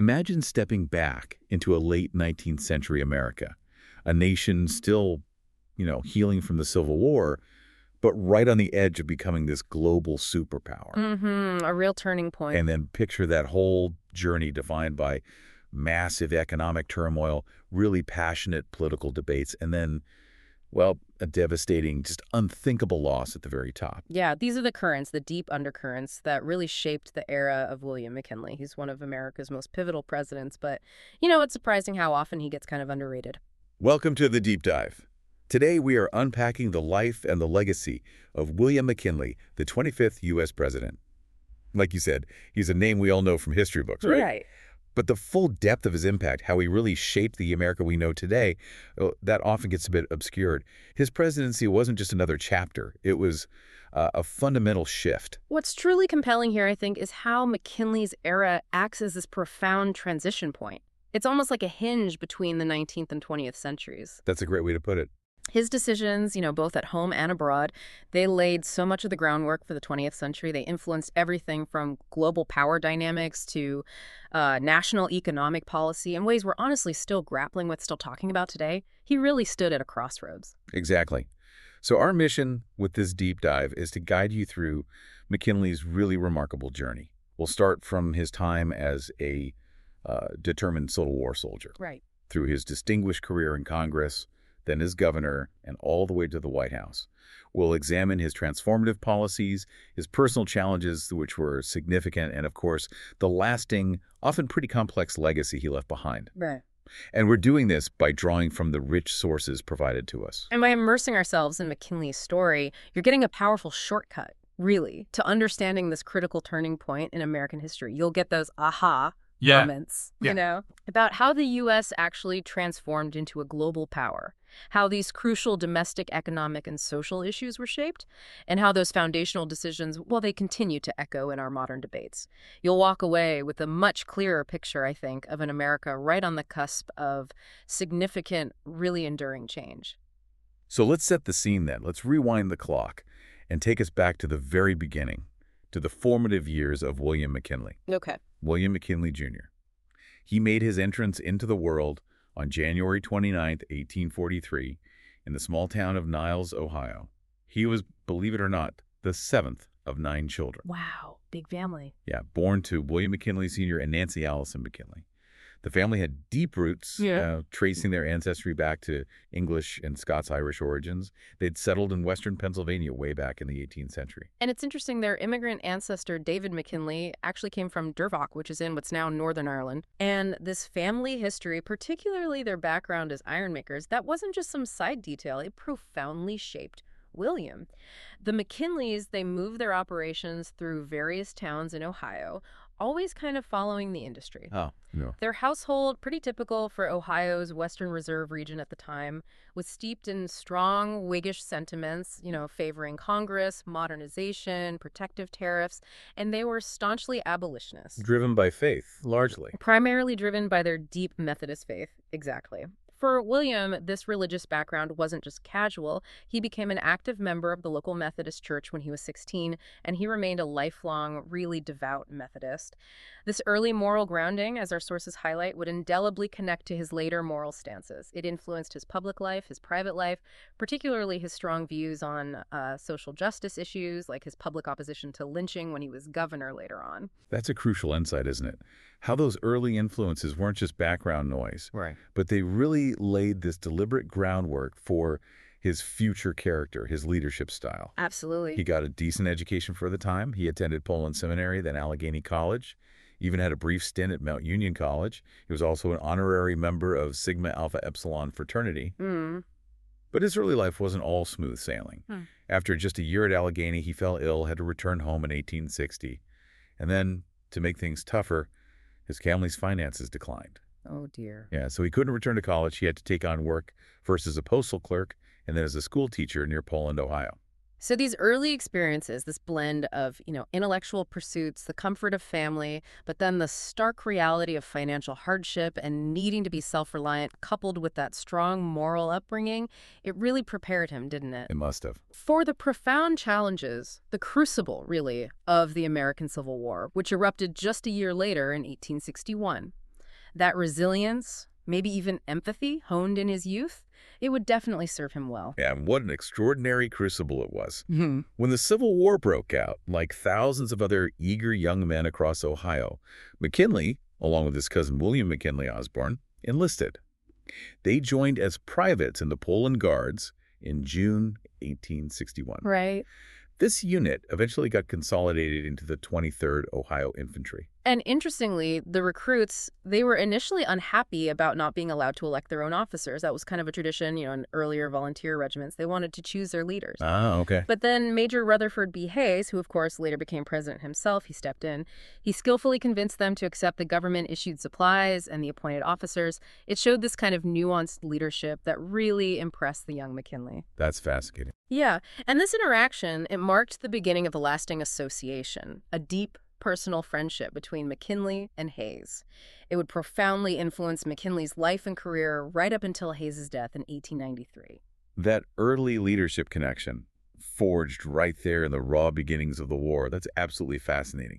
Imagine stepping back into a late 19th century America, a nation still, healing from the Civil War, but right on the edge of becoming this global superpower. A real turning point. And then picture that whole journey defined by massive economic turmoil, really passionate political debates, and then, well, a devastating, just unthinkable loss at the very top. Yeah, these are the currents, the deep undercurrents that really shaped the era of William McKinley. He's one of America's most pivotal presidents, but, it's surprising how often he gets kind of underrated. Welcome to the Deep Dive. Today we are unpacking the life and the legacy of William McKinley, the 25th U.S. president. Like you said, he's a name we all know from history books, right? Right. But the full depth of his impact, how he really shaped the America we know today, that often gets a bit obscured. His presidency wasn't just another chapter. It was a fundamental shift. What's truly compelling here, I think, is how McKinley's era acts as this profound transition point. It's almost like a hinge between the 19th and 20th centuries. That's a great way to put it. His decisions, both at home and abroad, they laid so much of the groundwork for the 20th century. They influenced everything from global power dynamics to national economic policy in ways we're honestly still grappling with, still talking about today. He really stood at a crossroads. Exactly. So our mission with this deep dive is to guide you through McKinley's really remarkable journey. We'll start from his time as a determined Civil War soldier, Right. through his distinguished career in Congress, then as governor, and all the way to the White House. We'll examine his transformative policies, his personal challenges, which were significant, and of course, the lasting, often pretty complex legacy he left behind. Right. And we're doing this by drawing from the rich sources provided to us. And by immersing ourselves in McKinley's story, you're getting a powerful shortcut, really, to understanding this critical turning point in American history. You'll get those aha moments, about how the U.S. actually transformed into a global power, how these crucial domestic, economic, and social issues were shaped, and how those foundational decisions, well, they continue to echo in our modern debates. You'll walk away with a much clearer picture, I think, of an America right on the cusp of significant, really enduring change. So let's set the scene then. Let's rewind the clock and take us back to the very beginning, to the formative years of William McKinley. Okay. William McKinley, Jr. He made his entrance into the world on January 29, 1843, in the small town of Niles, Ohio. He was, believe it or not, the seventh of 9 children. Wow, big family. Yeah, born to William McKinley, Sr. and Nancy Allison McKinley. The family had deep roots, tracing their ancestry back to English and Scots-Irish origins. They'd settled in western Pennsylvania way back in the 18th century. And it's interesting, their immigrant ancestor, David McKinley, actually came from Dervock, which is in what's now Northern Ireland. And this family history, particularly their background as ironmakers, that wasn't just some side detail. It profoundly shaped William. The McKinleys, they moved their operations through various towns in Ohio, always kind of following the industry. Oh, no. Their household, pretty typical for Ohio's Western Reserve region at the time, was steeped in strong Whiggish sentiments, favoring Congress, modernization, protective tariffs, and they were staunchly abolitionists. Driven by faith, largely. Primarily driven by their deep Methodist faith, exactly. For William, this religious background wasn't just casual. He became an active member of the local Methodist church when he was 16, and he remained a lifelong, really devout Methodist. This early moral grounding, as our sources highlight, would indelibly connect to his later moral stances. It influenced his public life, his private life, particularly his strong views on social justice issues, like his public opposition to lynching when he was governor later on. That's a crucial insight, isn't it? How those early influences weren't just background noise, Right. but they really laid this deliberate groundwork for his future character, his leadership style. Absolutely. He got a decent education for the time. He attended Poland Seminary, then Allegheny College, even had a brief stint at Mount Union College. He was also an honorary member of Sigma Alpha Epsilon fraternity. But his early life wasn't all smooth sailing. After just a year at Allegheny, he fell ill, had to return home in 1860. And then, to make things tougher, his family's finances declined. Oh, dear. Yeah, so he couldn't return to college. He had to take on work first as a postal clerk and then as a school teacher near Poland, Ohio. So these early experiences, this blend of, intellectual pursuits, the comfort of family, but then the stark reality of financial hardship and needing to be self-reliant, coupled with that strong moral upbringing, it really prepared him, didn't it? It must have. For the profound challenges, the crucible, really, of the American Civil War, which erupted just a year later in 1861. That resilience, maybe even empathy honed in his youth, it would definitely serve him well. Yeah, and what an extraordinary crucible it was. Hmm. When the Civil War broke out, like thousands of other eager young men across Ohio, McKinley, along with his cousin William McKinley Osborne, enlisted. They joined as privates in the Poland Guards in June 1861. Right. This unit eventually got consolidated into the 23rd Ohio Infantry. And interestingly, the recruits, they were initially unhappy about not being allowed to elect their own officers. That was kind of a tradition, in earlier volunteer regiments. They wanted to choose their leaders. Ah, okay. But then Major Rutherford B. Hayes, who of course later became president himself, he stepped in. He skillfully convinced them to accept the government-issued supplies and the appointed officers. It showed this kind of nuanced leadership that really impressed the young McKinley. That's fascinating. Yeah, and this interaction, it marked the beginning of a lasting association, a deep personal friendship between McKinley and Hayes. It would profoundly influence McKinley's life and career right up until Hayes' death in 1893. That early leadership connection, forged right there in the raw beginnings of the war, that's absolutely fascinating.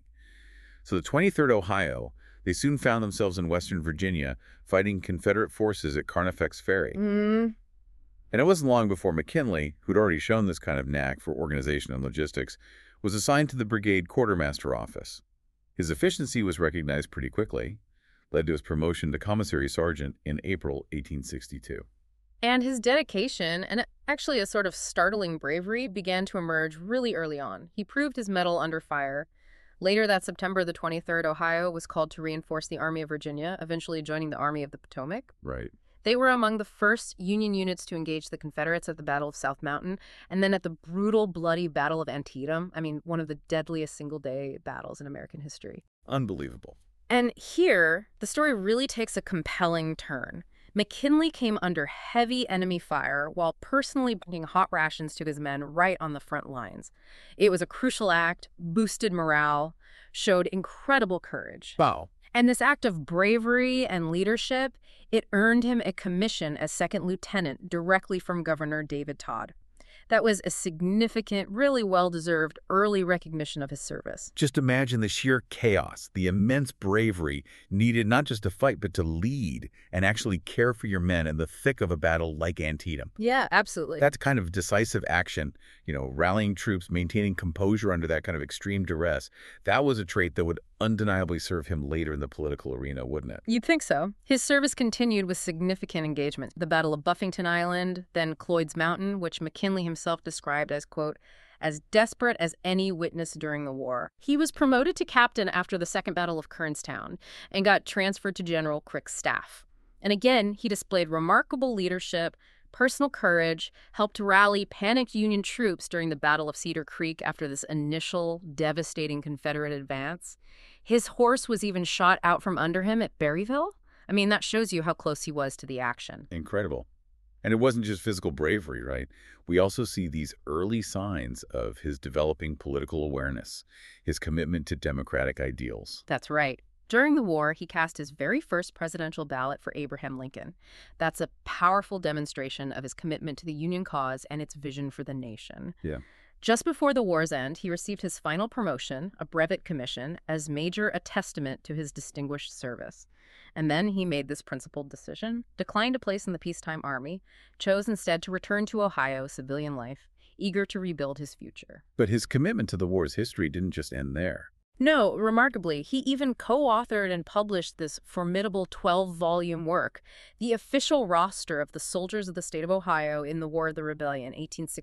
So the 23rd Ohio, they soon found themselves in Western Virginia fighting Confederate forces at Carnifex Ferry. And it wasn't long before McKinley, who'd already shown this kind of knack for organization and logistics, was assigned to the brigade quartermaster office. His efficiency was recognized pretty quickly, led to his promotion to commissary sergeant in April 1862. And his dedication, and actually a sort of startling bravery, began to emerge really early on. He proved his mettle under fire. Later that September, the 23rd Ohio was called to reinforce the Army of Virginia, eventually joining the Army of the Potomac. Right. They were among the first Union units to engage the Confederates at the Battle of South Mountain, and then at the brutal, bloody Battle of Antietam. I mean, one of the deadliest single-day battles in American history. Unbelievable. And here, the story really takes a compelling turn. McKinley came under heavy enemy fire while personally bringing hot rations to his men right on the front lines. It was a crucial act, boosted morale, showed incredible courage. Wow. And this act of bravery and leadership, it earned him a commission as second lieutenant directly from Governor David Todd. That was a significant, really well-deserved early recognition of his service. Just imagine the sheer chaos, the immense bravery needed not just to fight, but to lead and actually care for your men in the thick of a battle like Antietam. Yeah, absolutely. That's kind of decisive action, rallying troops, maintaining composure under that kind of extreme duress. That was a trait that would undeniably serve him later in the political arena, wouldn't it? You'd think so. His service continued with significant engagement. The Battle of Buffington Island, then Cloyd's Mountain, which McKinley himself described as, quote, as desperate as any witnessed during the war. He was promoted to captain after the Second Battle of Kernstown and got transferred to General Crick's staff. And again, he displayed remarkable leadership, personal courage, helped rally panicked Union troops during the Battle of Cedar Creek after this initial devastating Confederate advance. His horse was even shot out from under him at Berryville. I mean, that shows you how close he was to the action. Incredible. And it wasn't just physical bravery, right? We also see these early signs of his developing political awareness, his commitment to democratic ideals. That's right. During the war, he cast his very first presidential ballot for Abraham Lincoln. That's a powerful demonstration of his commitment to the Union cause and its vision for the nation. Yeah. Just before the war's end, he received his final promotion, a brevet commission, as major, a testament to his distinguished service. And then he made this principled decision, declined a place in the peacetime army, chose instead to return to Ohio civilian life, eager to rebuild his future. But his commitment to the war's history didn't just end there. No, remarkably, he even co-authored and published this formidable 12-volume work, The Official Roster of the Soldiers of the State of Ohio in the War of the Rebellion,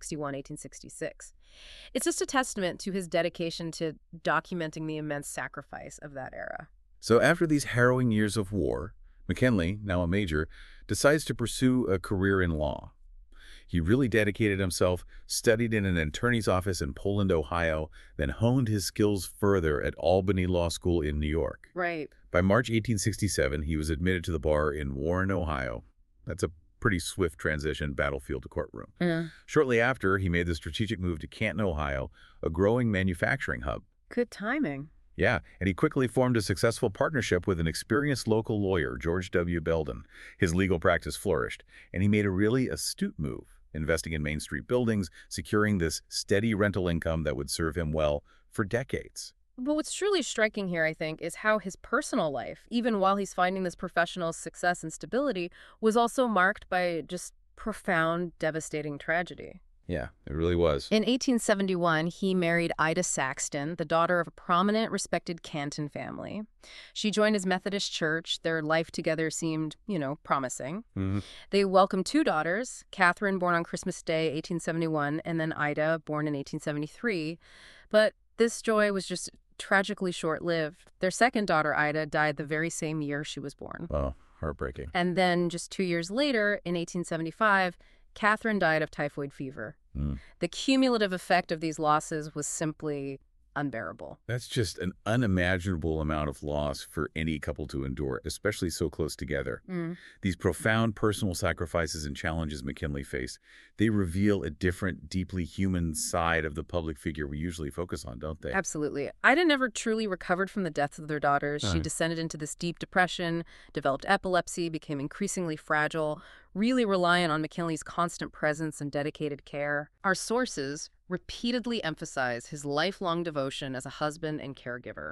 1861-1866. It's just a testament to his dedication to documenting the immense sacrifice of that era. So after these harrowing years of war, McKinley, now a major, decides to pursue a career in law. He really dedicated himself, studied in an attorney's office in Poland, Ohio, then honed his skills further at Albany Law School in New York. Right. By March 1867, he was admitted to the bar in Warren, Ohio. That's a pretty swift transition, battlefield to courtroom. Yeah. Shortly after, he made the strategic move to Canton, Ohio, a growing manufacturing hub. Good timing. Yeah, and he quickly formed a successful partnership with an experienced local lawyer, George W. Belden. His legal practice flourished, and he made a really astute move, investing in Main Street buildings, securing this steady rental income that would serve him well for decades. But what's truly striking here, I think, is how his personal life, even while he's finding this professional success and stability, was also marked by just profound, devastating tragedy. Yeah, it really was. In 1871, he married Ida Saxton, the daughter of a prominent, respected Canton family. She joined his Methodist church. Their life together seemed, promising. Mm-hmm. They welcomed two daughters, Catherine, born on Christmas Day, 1871, and then Ida, born in 1873. But this joy was just tragically short-lived. Their second daughter, Ida, died the very same year she was born. Oh, heartbreaking. And then just 2 years later, in 1875, Catherine died of typhoid fever. The cumulative effect of these losses was simply unbearable. That's just an unimaginable amount of loss for any couple to endure, especially so close together. These profound personal sacrifices and challenges McKinley faced, they reveal a different, deeply human side of the public figure we usually focus on, don't they? Absolutely. Ida never truly recovered from the deaths of their daughters. She descended into this deep depression, developed epilepsy, became increasingly fragile, really reliant on McKinley's constant presence and dedicated care. Our sources repeatedly emphasize his lifelong devotion as a husband and caregiver.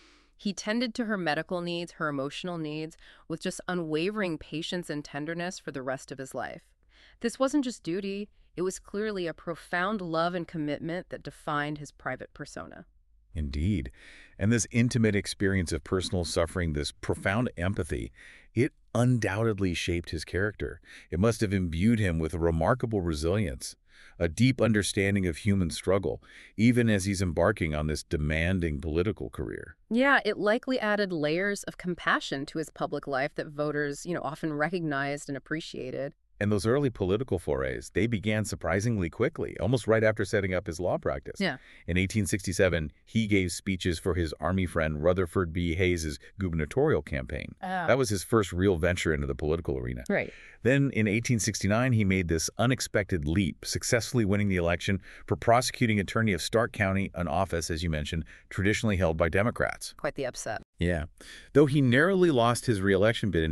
He tended to her medical needs, her emotional needs, with just unwavering patience and tenderness for the rest of his life. This wasn't just duty, it was clearly a profound love and commitment that defined his private persona. Indeed. And this intimate experience of personal suffering, this profound empathy, it undoubtedly shaped his character. It must have imbued him with a remarkable resilience, a deep understanding of human struggle, even as he's embarking on this demanding political career. Yeah, it likely added layers of compassion to his public life that voters, often recognized and appreciated. And those early political forays, they began surprisingly quickly, almost right after setting up his law practice. Yeah. In 1867, he gave speeches for his Army friend Rutherford B. Hayes's gubernatorial campaign. That was his first real venture into the political arena. Right. Then in 1869, he made this unexpected leap, successfully winning the election for prosecuting attorney of Stark County, an office, as you mentioned, traditionally held by Democrats. Quite the upset. Yeah. Though he narrowly lost his re-election bid in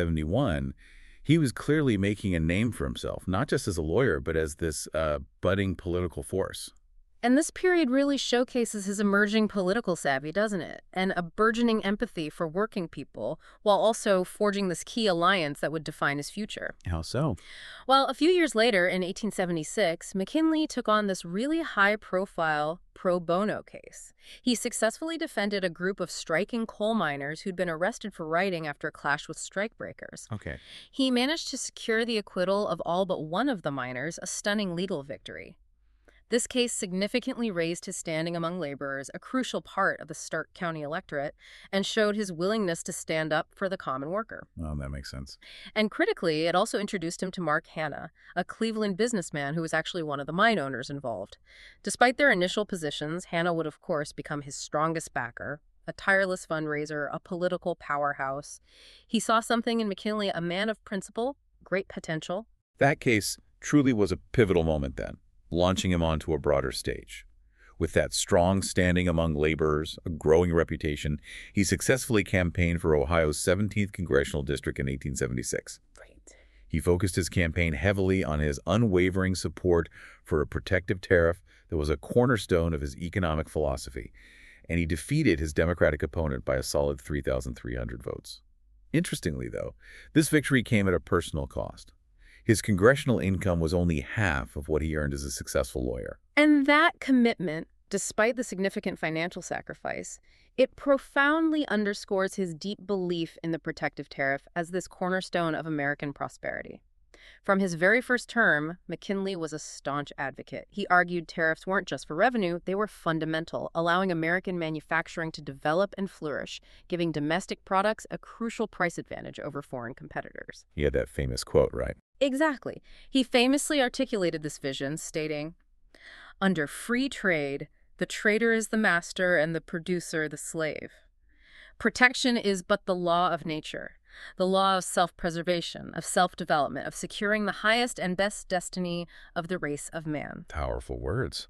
1871, he was clearly making a name for himself, not just as a lawyer, but as this budding political force. And this period really showcases his emerging political savvy, doesn't it? And a burgeoning empathy for working people, while also forging this key alliance that would define his future. How so? Well, a few years later, in 1876, McKinley took on this really high-profile pro bono case. He successfully defended a group of striking coal miners who'd been arrested for rioting after a clash with strikebreakers. Okay. He managed to secure the acquittal of all but one of the miners, a stunning legal victory. This case significantly raised his standing among laborers, a crucial part of the Stark County electorate, and showed his willingness to stand up for the common worker. Oh, that makes sense. And critically, it also introduced him to Mark Hanna, a Cleveland businessman who was actually one of the mine owners involved. Despite their initial positions, Hanna would, of course, become his strongest backer, a tireless fundraiser, a political powerhouse. He saw something in McKinley, a man of principle, great potential. That case truly was a pivotal moment then, launching him onto a broader stage. With that strong standing among laborers, a growing reputation, he successfully campaigned for Ohio's 17th Congressional District in 1876. Great. He focused his campaign heavily on his unwavering support for a protective tariff that was a cornerstone of his economic philosophy, and he defeated his Democratic opponent by a solid 3,300 votes. Interestingly, though, this victory came at a personal cost. His congressional income was only half of what he earned as a successful lawyer. And that commitment, despite the significant financial sacrifice, it profoundly underscores his deep belief in the protective tariff as this cornerstone of American prosperity. From his very first term, McKinley was a staunch advocate. He argued tariffs weren't just for revenue, they were fundamental, allowing American manufacturing to develop and flourish, giving domestic products a crucial price advantage over foreign competitors. He had that famous quote, right? Exactly. He famously articulated this vision, stating, "Under free trade, the trader is the master and the producer the slave. Protection is but the law of nature, the law of self-preservation, of self-development, of securing the highest and best destiny of the race of man." Powerful words.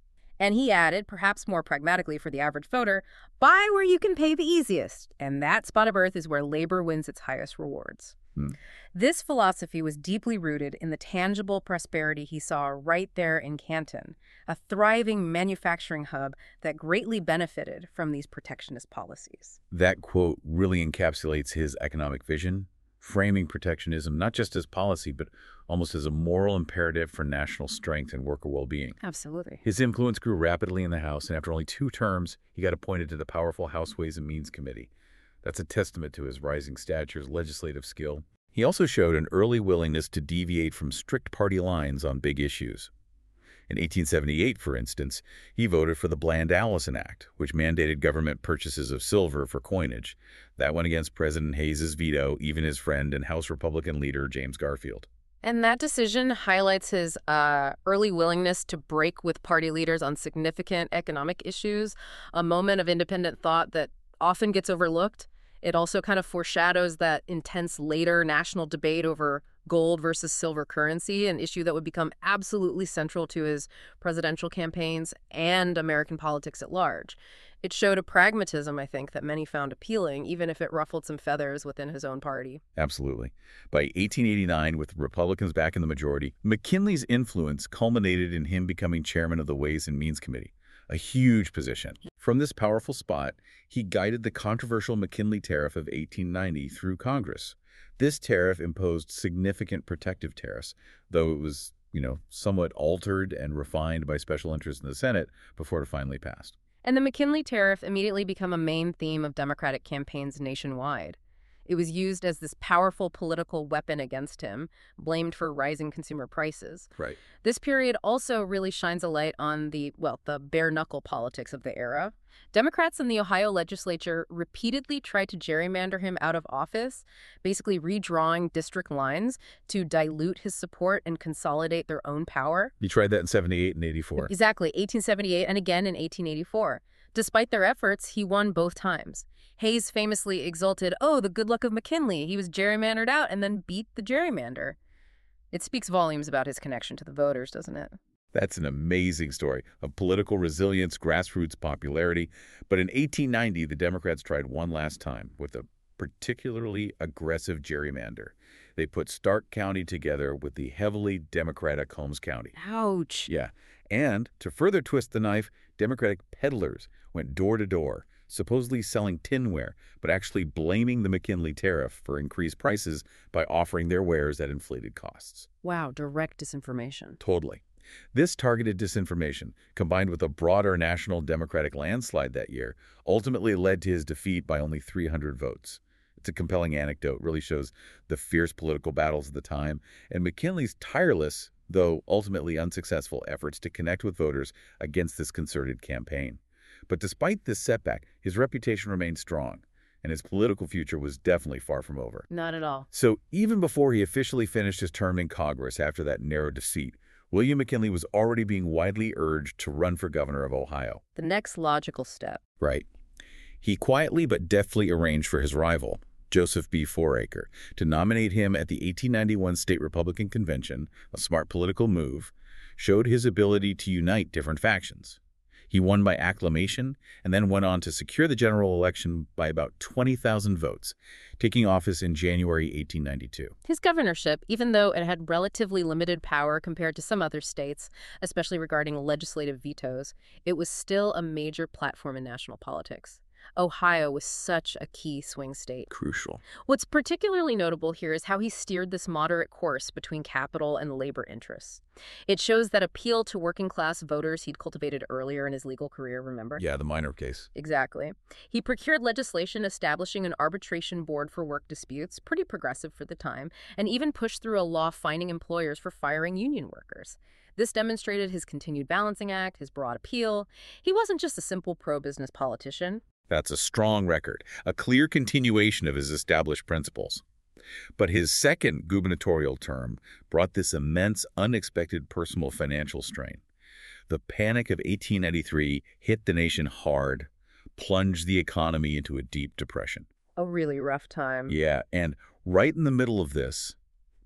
And he added, perhaps more pragmatically for the average voter, buy where you can pay the easiest. And that spot of earth is where labor wins its highest rewards. This philosophy was deeply rooted in the tangible prosperity he saw right there in Canton, a thriving manufacturing hub that greatly benefited from these protectionist policies. That quote really encapsulates his economic vision, framing protectionism not just as policy, but almost as a moral imperative for national strength and worker well-being. Absolutely. His influence grew rapidly in the House, and after only 2 terms, he got appointed to the powerful House Ways and Means Committee. That's a testament to his rising stature, legislative skill. He also showed an early willingness to deviate from strict party lines on big issues. In 1878, for instance, he voted for the Bland-Allison Act, which mandated government purchases of silver for coinage. That went against President Hayes's veto, even his friend and House Republican leader James Garfield. And that decision highlights his early willingness to break with party leaders on significant economic issues, a moment of independent thought that often gets overlooked. It also kind of foreshadows that intense later national debate over gold versus silver currency, an issue that would become absolutely central to his presidential campaigns and American politics at large. It showed a pragmatism, I think, that many found appealing, even if it ruffled some feathers within his own party. Absolutely. By 1889, with Republicans back in the majority, McKinley's influence culminated in him becoming chairman of the Ways and Means Committee, a huge position. From this powerful spot, he guided the controversial McKinley Tariff of 1890 through Congress. This tariff imposed significant protective tariffs, though it was, somewhat altered and refined by special interests in the Senate before it finally passed. And the McKinley Tariff immediately became a main theme of Democratic campaigns nationwide. It was used as this powerful political weapon against him, blamed for rising consumer prices. Right. This period also really shines a light on the bare-knuckle politics of the era. Democrats in the Ohio legislature repeatedly tried to gerrymander him out of office, basically redrawing district lines to dilute his support and consolidate their own power. You tried that in 78 and 84. Exactly, 1878 and again in 1884. Despite their efforts, he won both times. Hayes famously exulted, "Oh, the good luck of McKinley. He was gerrymandered out and then beat the gerrymander." It speaks volumes about his connection to the voters, doesn't it? That's an amazing story of political resilience, grassroots popularity. But in 1890, the Democrats tried one last time with a particularly aggressive gerrymander. They put Stark County together with the heavily Democratic Holmes County. Ouch. Yeah. And to further twist the knife, Democratic peddlers went door to door, supposedly selling tinware, but actually blaming the McKinley Tariff for increased prices by offering their wares at inflated costs. Wow, direct disinformation. Totally. This targeted disinformation, combined with a broader national Democratic landslide that year, ultimately led to his defeat by only 300 votes. It's a compelling anecdote, really shows the fierce political battles of the time, and McKinley's tireless, though ultimately unsuccessful, efforts to connect with voters against this concerted campaign. But despite this setback, his reputation remained strong, and his political future was definitely far from over. Not at all. So even before he officially finished his term in Congress after that narrow defeat, William McKinley was already being widely urged to run for governor of Ohio. The next logical step. Right. He quietly but deftly arranged for his rival, Joseph B. Foraker, to nominate him at the 1891 State Republican Convention, a smart political move, showed his ability to unite different factions. He won by acclamation and then went on to secure the general election by about 20,000 votes, taking office in January 1892. His governorship, even though it had relatively limited power compared to some other states, especially regarding legislative vetoes, it was still a major platform in national politics. Ohio was such a key swing state. Crucial. What's particularly notable here is how he steered this moderate course between capital and labor interests. It shows that appeal to working-class voters he'd cultivated earlier in his legal career, remember? Yeah, the minor case. Exactly. He procured legislation establishing an arbitration board for work disputes, pretty progressive for the time, and even pushed through a law fining employers for firing union workers. This demonstrated his continued balancing act, his broad appeal. He wasn't just a simple pro-business politician. That's a strong record, a clear continuation of his established principles. But his second gubernatorial term brought this immense, unexpected personal financial strain. The Panic of 1893 hit the nation hard, plunged the economy into a deep depression. A really rough time. Yeah, and right in the middle of this,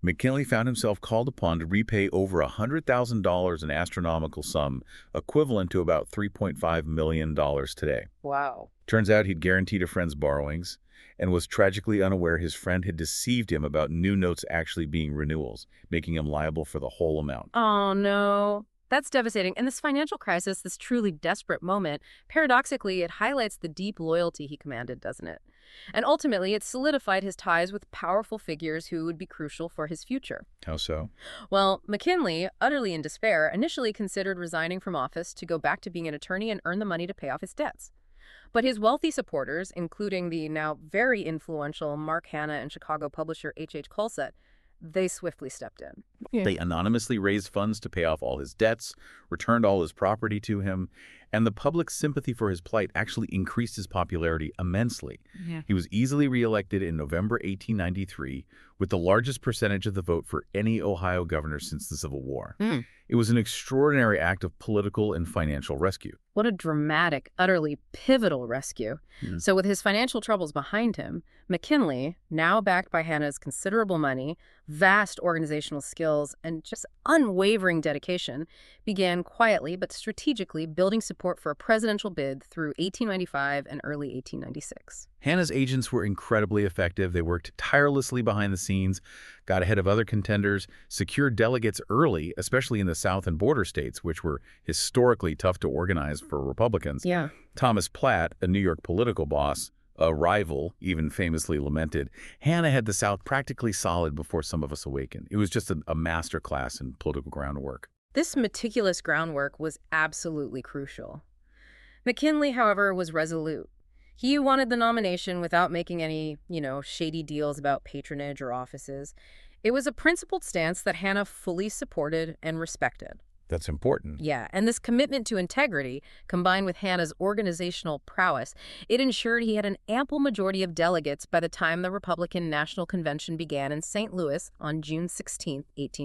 McKinley found himself called upon to repay over $100,000, an astronomical sum equivalent to about $3.5 million today. Wow. Turns out he'd guaranteed a friend's borrowings and was tragically unaware his friend had deceived him about new notes actually being renewals, making him liable for the whole amount. Oh, no. That's devastating. And this financial crisis, this truly desperate moment, paradoxically, it highlights the deep loyalty he commanded, doesn't it? And ultimately, it solidified his ties with powerful figures who would be crucial for his future. How so? Well, McKinley, utterly in despair, initially considered resigning from office to go back to being an attorney and earn the money to pay off his debts. But his wealthy supporters, including the now very influential Mark Hanna and Chicago publisher H.H. Colsett, they swiftly stepped in. They anonymously raised funds to pay off all his debts, returned all his property to him, and the public's sympathy for his plight actually increased his popularity immensely. He was easily reelected in November 1893 with the largest percentage of the vote for any Ohio governor since the Civil War. It was an extraordinary act of political and financial rescue. What a dramatic, utterly pivotal rescue. So with his financial troubles behind him, McKinley, now backed by Hanna's considerable money, vast organizational skills, and just unwavering dedication, began quietly but strategically building support for a presidential bid through 1895 and early 1896. Hanna's agents were incredibly effective. They worked tirelessly behind the scenes, got ahead of other contenders, secured delegates early, especially in the South and border states, which were historically tough to organize for Republicans. Thomas Platt, a New York political boss, a rival, even famously lamented, Hanna had the South practically solid before some of us awakened. It was just a master class in political groundwork. This meticulous groundwork was absolutely crucial. McKinley, however, was resolute. He wanted the nomination without making any, shady deals about patronage or offices. It was a principled stance that Hanna fully supported and respected. That's important. Yeah, and this commitment to integrity, combined with Hanna's organizational prowess, it ensured he had an ample majority of delegates by the time the Republican National Convention began in St. Louis on June 16,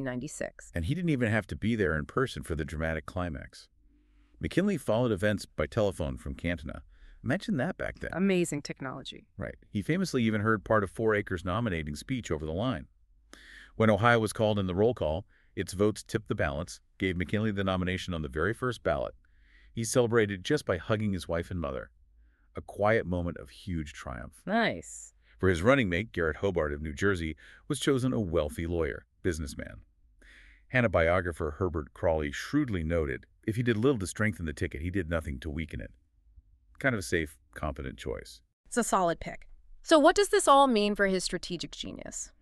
1896. And he didn't even have to be there in person for the dramatic climax. McKinley followed events by telephone from Cantina. Imagine that back then. Amazing technology. Right. He famously even heard part of 4 Acres' nominating speech over the line. When Ohio was called in the roll call, its votes tipped the balance, gave McKinley the nomination on the very first ballot. He celebrated just by hugging his wife and mother. A quiet moment of huge triumph. Nice. For his running mate, Garrett Hobart of New Jersey, was chosen a wealthy lawyer, businessman. Hanna biographer Herbert Crawley shrewdly noted, if he did little to strengthen the ticket, he did nothing to weaken it. Kind of a safe, competent choice. It's a solid pick. So what does this all mean for his strategic genius?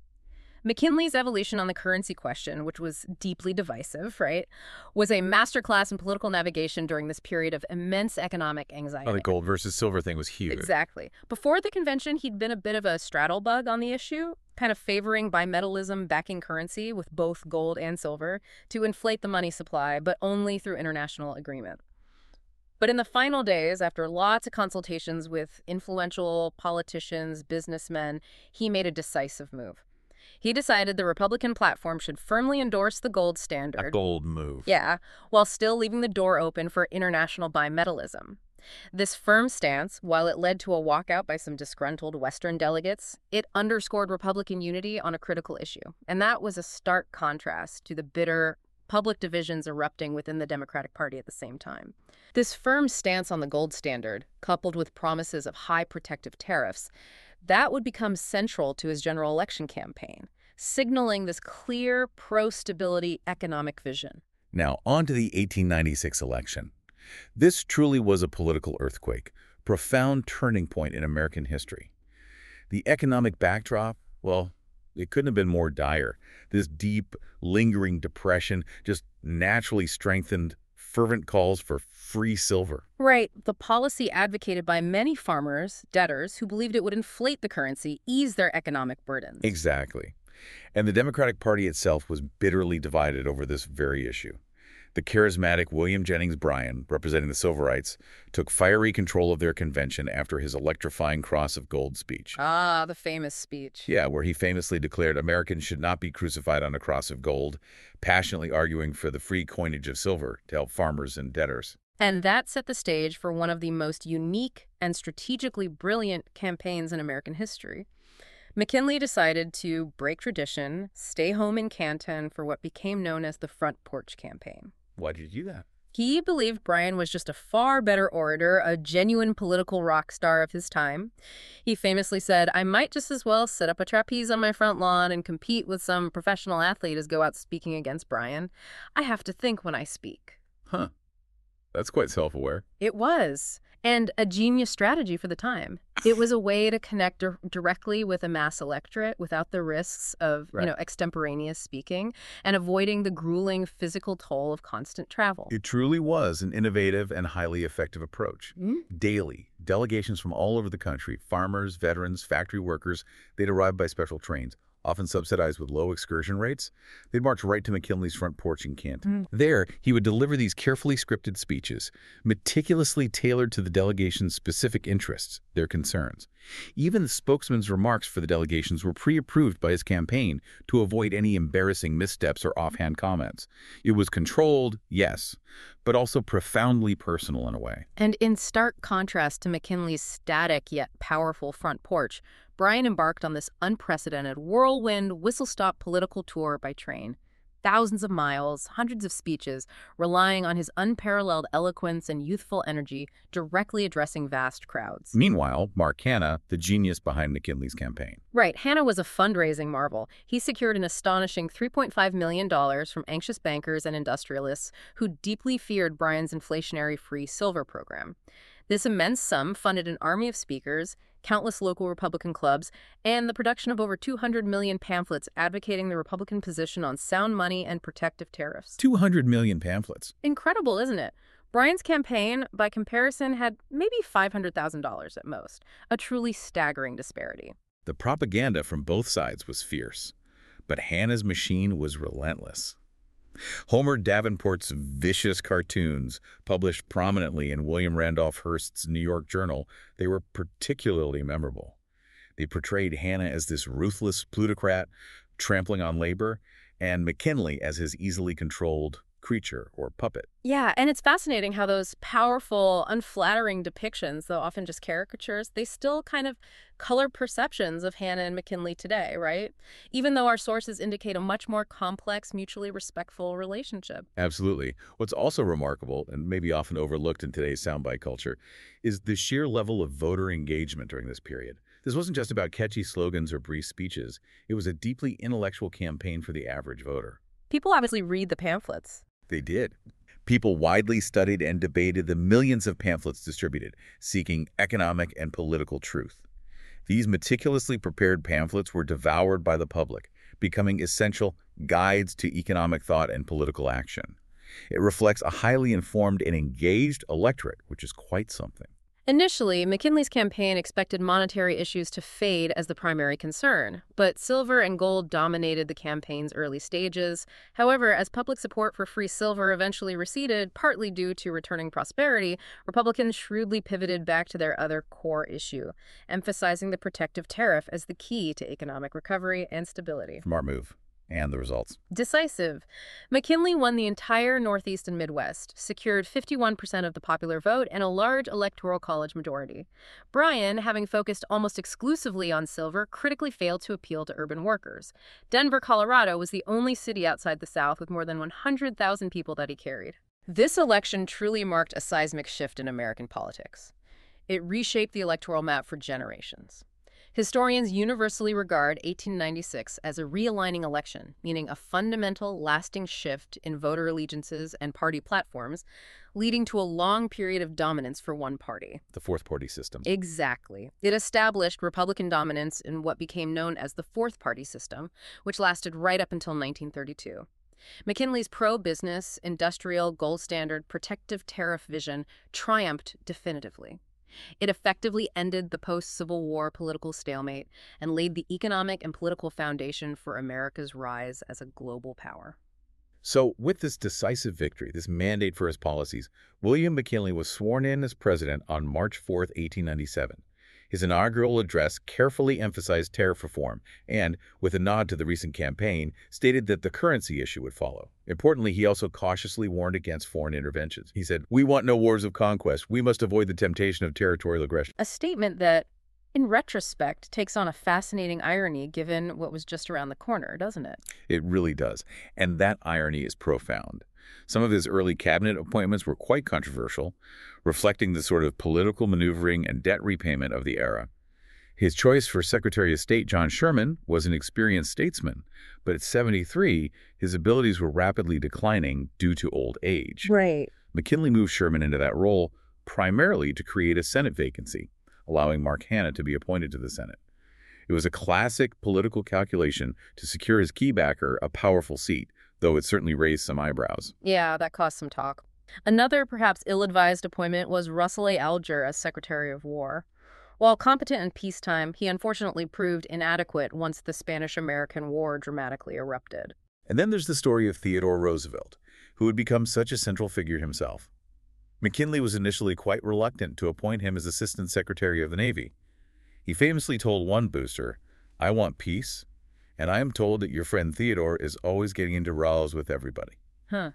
McKinley's evolution on the currency question, which was deeply divisive, right, was a masterclass in political navigation during this period of immense economic anxiety. Oh, the gold versus silver thing was huge. Exactly. Before the convention, he'd been a bit of a straddlebug on the issue, kind of favoring bimetallism backing currency with both gold and silver to inflate the money supply, but only through international agreement. But in the final days, after lots of consultations with influential politicians, businessmen, he made a decisive move. He decided the Republican platform should firmly endorse the gold standard. A gold move. Yeah, while still leaving the door open for international bimetallism. This firm stance, while it led to a walkout by some disgruntled Western delegates, it underscored Republican unity on a critical issue. And that was a stark contrast to the bitter public divisions erupting within the Democratic Party at the same time. This firm stance on the gold standard, coupled with promises of high protective tariffs, that would become central to his general election campaign, signaling this clear pro-stability economic vision. Now, on to the 1896 election. This truly was a political earthquake, profound turning point in American history. The economic backdrop, well, it couldn't have been more dire. This deep, lingering depression just naturally strengthened fervent calls for free silver. Right. The policy advocated by many farmers, debtors, who believed it would inflate the currency, ease their economic burdens. Exactly. And the Democratic Party itself was bitterly divided over this very issue. The charismatic William Jennings Bryan, representing the Silverites, took fiery control of their convention after his electrifying Cross of Gold speech. Ah, the famous speech. Yeah, where he famously declared Americans should not be crucified on a cross of gold, passionately arguing for the free coinage of silver to help farmers and debtors. And that set the stage for one of the most unique and strategically brilliant campaigns in American history. McKinley decided to break tradition, stay home in Canton for what became known as the Front Porch Campaign. Why did you do that? He believed Bryan was just a far better orator, a genuine political rock star of his time. He famously said, "I might just as well set up a trapeze on my front lawn and compete with some professional athlete as go out speaking against Bryan. I have to think when I speak." Huh. That's quite self-aware. It was. And a genius strategy for the time. It was a way to connect directly with a mass electorate without the risks of, extemporaneous speaking and avoiding the grueling physical toll of constant travel. It truly was an innovative and highly effective approach. Daily, delegations from all over the country, farmers, veterans, factory workers, they'd arrive by special trains, often subsidized with low excursion rates. They'd march right to McKinley's front porch in Canton. There, he would deliver these carefully scripted speeches, meticulously tailored to the delegation's specific interests, their concerns. Even the spokesman's remarks for the delegations were pre-approved by his campaign to avoid any embarrassing missteps or offhand comments. It was controlled, yes, but also profoundly personal in a way. And in stark contrast to McKinley's static yet powerful front porch, Bryan embarked on this unprecedented whirlwind, whistle-stop political tour by train. Thousands of miles, hundreds of speeches, relying on his unparalleled eloquence and youthful energy, directly addressing vast crowds. Meanwhile, Mark Hanna, the genius behind McKinley's campaign. Right, Hanna was a fundraising marvel. He secured an astonishing $3.5 million from anxious bankers and industrialists who deeply feared Bryan's inflationary-free silver program. This immense sum funded an army of speakers, countless local Republican clubs, and the production of over 200 million pamphlets advocating the Republican position on sound money and protective tariffs. 200 million pamphlets. Incredible, isn't it? Bryan's campaign, by comparison, had maybe $500,000 at most, a truly staggering disparity. The propaganda from both sides was fierce, but Hanna's machine was relentless. Homer Davenport's vicious cartoons, published prominently in William Randolph Hearst's New York Journal, they were particularly memorable. They portrayed Hanna as this ruthless plutocrat trampling on labor, and McKinley as his easily controlled creature or puppet. Yeah, and it's fascinating how those powerful, unflattering depictions, though often just caricatures, they still kind of color perceptions of Hanna and McKinley today, right? Even though our sources indicate a much more complex, mutually respectful relationship. Absolutely. What's also remarkable, and maybe often overlooked in today's soundbite culture, is the sheer level of voter engagement during this period. This wasn't just about catchy slogans or brief speeches. It was a deeply intellectual campaign for the average voter. People obviously read the pamphlets. They did. People widely studied and debated the millions of pamphlets distributed, seeking economic and political truth. These meticulously prepared pamphlets were devoured by the public, becoming essential guides to economic thought and political action. It reflects a highly informed and engaged electorate, which is quite something. Initially, McKinley's campaign expected monetary issues to fade as the primary concern, but silver and gold dominated the campaign's early stages. However, as public support for free silver eventually receded, partly due to returning prosperity, Republicans shrewdly pivoted back to their other core issue, emphasizing the protective tariff as the key to economic recovery and stability. Smart move. And the results. Decisive. McKinley won the entire Northeast and Midwest, secured 51% of the popular vote, and a large electoral college majority. Bryan, having focused almost exclusively on silver, critically failed to appeal to urban workers. Denver, Colorado was the only city outside the South with more than 100,000 people that he carried. This election truly marked a seismic shift in American politics. It reshaped the electoral map for generations. Historians universally regard 1896 as a realigning election, meaning a fundamental, lasting shift in voter allegiances and party platforms, leading to a long period of dominance for one party. The fourth party system. Exactly. It established Republican dominance in what became known as the fourth party system, which lasted right up until 1932. McKinley's pro-business, industrial, gold standard, protective tariff vision triumphed definitively. It effectively ended the post-Civil War political stalemate and laid the economic and political foundation for America's rise as a global power. So, with this decisive victory, this mandate for his policies, William McKinley was sworn in as president on March 4, 1897. His inaugural address carefully emphasized tariff reform and, with a nod to the recent campaign, stated that the currency issue would follow. Importantly, he also cautiously warned against foreign interventions. He said, "We want no wars of conquest. We must avoid the temptation of territorial aggression." A statement that, in retrospect, takes on a fascinating irony given what was just around the corner, doesn't it? It really does. And that irony is profound. Some of his early cabinet appointments were quite controversial, reflecting the sort of political maneuvering and debt repayment of the era. His choice for Secretary of State John Sherman was an experienced statesman, but at 73, his abilities were rapidly declining due to old age. Right. McKinley moved Sherman into that role primarily to create a Senate vacancy, allowing Mark Hanna to be appointed to the Senate. It was a classic political calculation to secure his key backer a powerful seat, though it certainly raised some eyebrows. Yeah, that caused some talk. Another perhaps ill-advised appointment was Russell A. Alger as Secretary of War. While competent in peacetime, he unfortunately proved inadequate once the Spanish-American War dramatically erupted. And then there's the story of Theodore Roosevelt, who would become such a central figure himself. McKinley was initially quite reluctant to appoint him as Assistant Secretary of the Navy. He famously told one booster, "I want peace, and I am told that your friend Theodore is always getting into rows with everybody." Huh.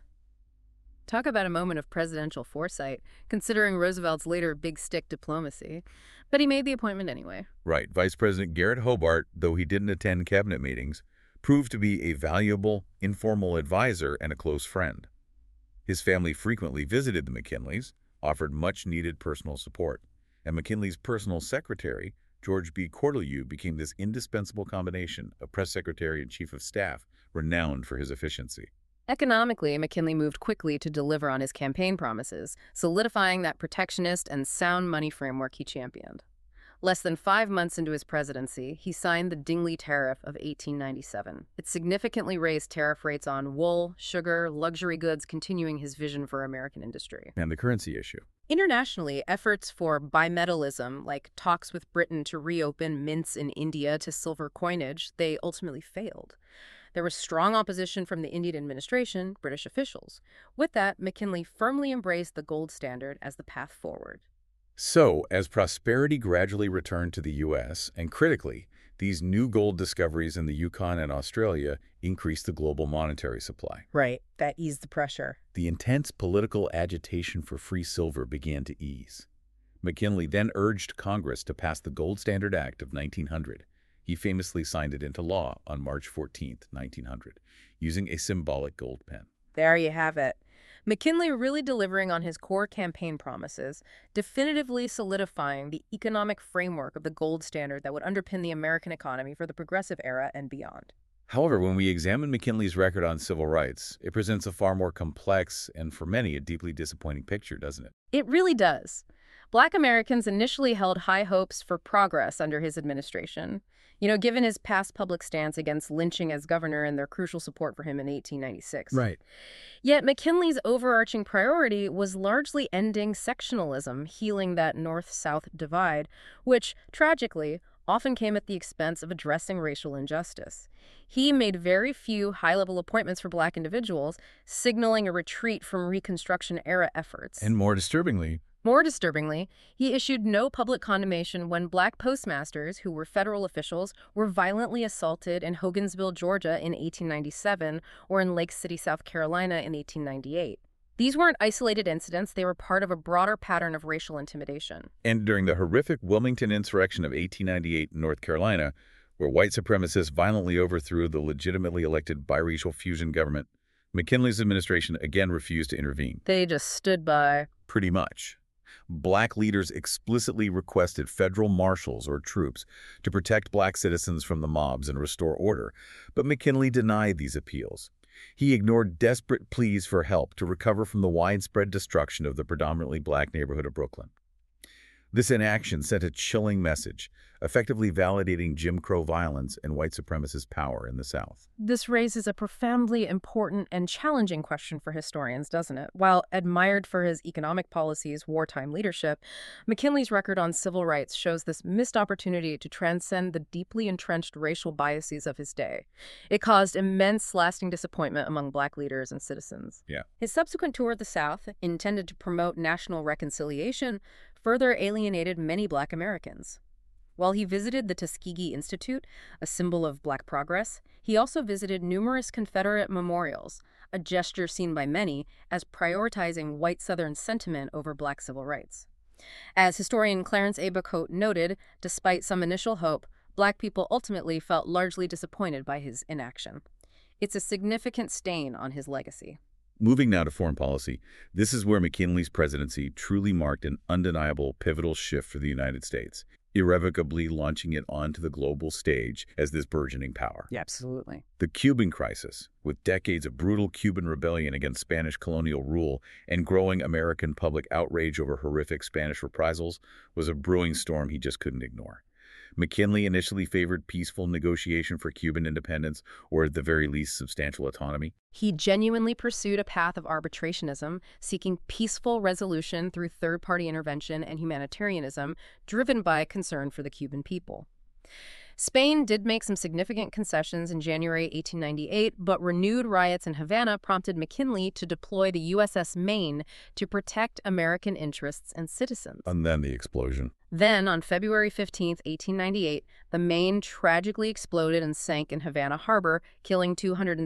Talk about a moment of presidential foresight, considering Roosevelt's later big stick diplomacy. But he made the appointment anyway. Right. Vice President Garrett Hobart, though he didn't attend cabinet meetings, proved to be a valuable, informal advisor and a close friend. His family frequently visited the McKinleys, offered much-needed personal support, and McKinley's personal secretary, George B. Cortelyou, became this indispensable combination of press secretary and chief of staff, renowned for his efficiency. Economically, McKinley moved quickly to deliver on his campaign promises, solidifying that protectionist and sound money framework he championed. Less than 5 months into his presidency, he signed the Dingley Tariff of 1897. It significantly raised tariff rates on wool, sugar, luxury goods, continuing his vision for American industry. And the currency issue. Internationally, efforts for bimetallism, like talks with Britain to reopen mints in India to silver coinage, they ultimately failed. There was strong opposition from the Indian administration, British officials. With that, McKinley firmly embraced the gold standard as the path forward. So, as prosperity gradually returned to the U.S., and critically, these new gold discoveries in the Yukon and Australia increased the global monetary supply. Right. That eased the pressure. The intense political agitation for free silver began to ease. McKinley then urged Congress to pass the Gold Standard Act of 1900. He famously signed it into law on March 14, 1900, using a symbolic gold pen. There you have it. McKinley really delivering on his core campaign promises, definitively solidifying the economic framework of the gold standard that would underpin the American economy for the progressive era and beyond. However, when we examine McKinley's record on civil rights, it presents a far more complex and, for many, a deeply disappointing picture, doesn't it? It really does. Black Americans initially held high hopes for progress under his administration. Given his past public stance against lynching as governor and their crucial support for him in 1896. Right. Yet McKinley's overarching priority was largely ending sectionalism, healing that North-South divide, which, tragically, often came at the expense of addressing racial injustice. He made very few high-level appointments for Black individuals, signaling a retreat from Reconstruction-era efforts. And more disturbingly, he issued no public condemnation when Black postmasters, who were federal officials, were violently assaulted in Hogansville, Georgia in 1897 or in Lake City, South Carolina in 1898. These weren't isolated incidents, they were part of a broader pattern of racial intimidation. And during the horrific Wilmington insurrection of 1898 in North Carolina, where white supremacists violently overthrew the legitimately elected biracial fusion government, McKinley's administration again refused to intervene. They just stood by. Pretty much. Black leaders explicitly requested federal marshals or troops to protect Black citizens from the mobs and restore order, but McKinley denied these appeals. He ignored desperate pleas for help to recover from the widespread destruction of the predominantly Black neighborhood of Brooklyn. This inaction sent a chilling message, effectively validating Jim Crow violence and white supremacist power in the South. This raises a profoundly important and challenging question for historians, doesn't it? While admired for his economic policies, wartime leadership, McKinley's record on civil rights shows this missed opportunity to transcend the deeply entrenched racial biases of his day. It caused immense, lasting disappointment among Black leaders and citizens. Yeah. His subsequent tour of the South, intended to promote national reconciliation, further alienated many Black Americans. While he visited the Tuskegee Institute, a symbol of Black progress, he also visited numerous Confederate memorials, a gesture seen by many as prioritizing white Southern sentiment over Black civil rights. As historian Clarence A. Bacote noted, despite some initial hope, Black people ultimately felt largely disappointed by his inaction. It's a significant stain on his legacy. Moving now to foreign policy, this is where McKinley's presidency truly marked an undeniable pivotal shift for the United States, irrevocably launching it onto the global stage as this burgeoning power. Yeah, absolutely. The Cuban crisis, with decades of brutal Cuban rebellion against Spanish colonial rule and growing American public outrage over horrific Spanish reprisals, was a brewing storm he just couldn't ignore. McKinley initially favored peaceful negotiation for Cuban independence, or at the very least substantial autonomy. He genuinely pursued a path of arbitrationism, seeking peaceful resolution through third-party intervention and humanitarianism, driven by concern for the Cuban people. Spain did make some significant concessions in January 1898, but renewed riots in Havana prompted McKinley to deploy the USS Maine to protect American interests and citizens. And then the explosion. Then, on February 15, 1898, the Maine tragically exploded and sank in Havana Harbor, killing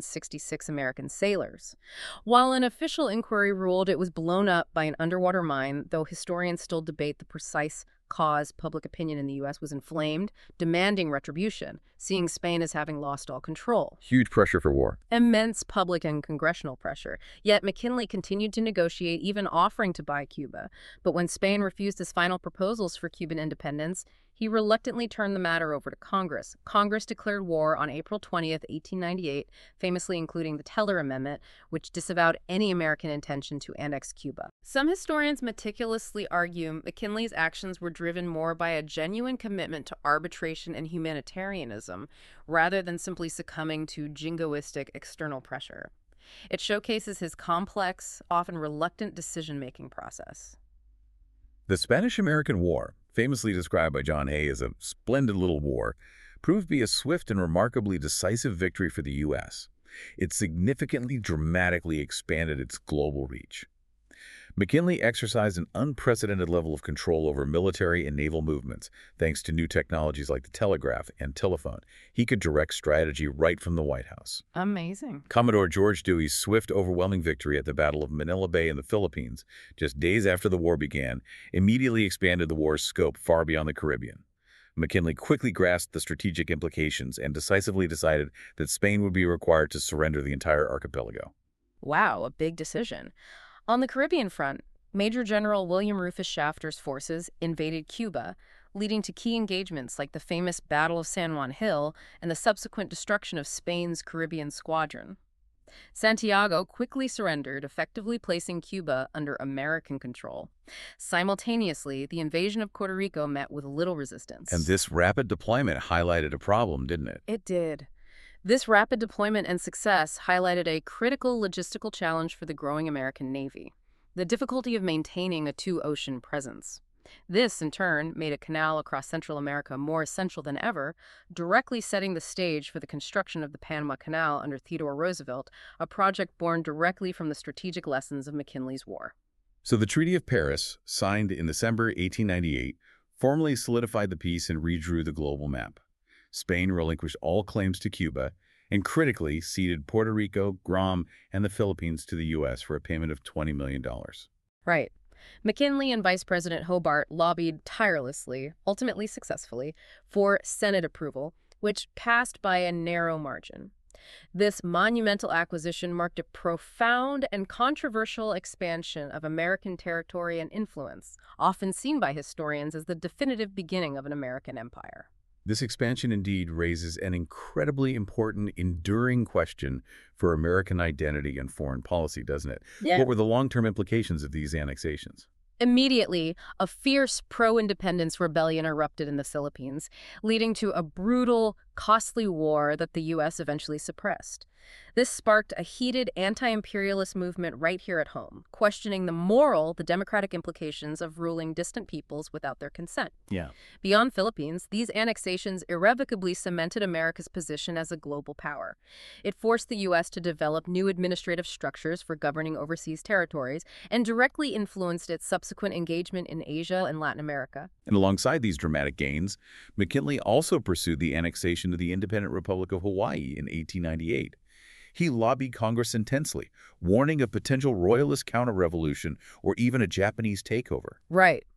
266 American sailors. While an official inquiry ruled it was blown up by an underwater mine, though historians still debate the precise cause, public opinion in the U.S. was inflamed, demanding retribution, seeing Spain as having lost all control. Huge pressure for war. Immense public and congressional pressure. Yet McKinley continued to negotiate, even offering to buy Cuba. But when Spain refused his final proposals for Cuban independence, he reluctantly turned the matter over to Congress. Congress declared war on April 20th, 1898, famously including the Teller Amendment, which disavowed any American intention to annex Cuba. Some historians meticulously argue McKinley's actions were driven more by a genuine commitment to arbitration and humanitarianism, rather than simply succumbing to jingoistic external pressure. It showcases his complex, often reluctant decision-making process. The Spanish-American War, famously described by John Hay as a splendid little war, proved to be a swift and remarkably decisive victory for the U.S. It significantly, dramatically expanded its global reach. McKinley exercised an unprecedented level of control over military and naval movements, thanks to new technologies like the telegraph and telephone. He could direct strategy right from the White House. Amazing. Commodore George Dewey's swift, overwhelming victory at the Battle of Manila Bay in the Philippines, just days after the war began, immediately expanded the war's scope far beyond the Caribbean. McKinley quickly grasped the strategic implications and decisively decided that Spain would be required to surrender the entire archipelago. Wow, a big decision. On the Caribbean front, Major General William Rufus Shafter's forces invaded Cuba, leading to key engagements like the famous Battle of San Juan Hill and the subsequent destruction of Spain's Caribbean squadron. Santiago quickly surrendered, effectively placing Cuba under American control. Simultaneously, the invasion of Puerto Rico met with little resistance. And this rapid deployment highlighted a problem, didn't it? It did. This rapid deployment and success highlighted a critical logistical challenge for the growing American Navy: the difficulty of maintaining a two-ocean presence. This, in turn, made a canal across Central America more essential than ever, directly setting the stage for the construction of the Panama Canal under Theodore Roosevelt, a project born directly from the strategic lessons of McKinley's War. So the Treaty of Paris, signed in December 1898, formally solidified the peace and redrew the global map. Spain relinquished all claims to Cuba and critically ceded Puerto Rico, Guam, and the Philippines to the U.S. for a payment of $20 million. Right. McKinley and Vice President Hobart lobbied tirelessly, ultimately successfully, for Senate approval, which passed by a narrow margin. This monumental acquisition marked a profound and controversial expansion of American territory and influence, often seen by historians as the definitive beginning of an American empire. This expansion indeed raises an incredibly important, enduring question for American identity and foreign policy, doesn't it? Yeah. What were the long-term implications of these annexations? Immediately, a fierce pro-independence rebellion erupted in the Philippines, leading to a brutal, costly war that the U.S. eventually suppressed. This sparked a heated anti-imperialist movement right here at home, questioning the democratic implications of ruling distant peoples without their consent. Yeah. Beyond Philippines, these annexations irrevocably cemented America's position as a global power. It forced the U.S. to develop new administrative structures for governing overseas territories and directly influenced its subsequent engagement in Asia and Latin America. And alongside these dramatic gains, McKinley also pursued the annexation of the independent Republic of Hawaii in 1898. He lobbied Congress intensely, warning of potential royalist counter-revolution or even a Japanese takeover. Right.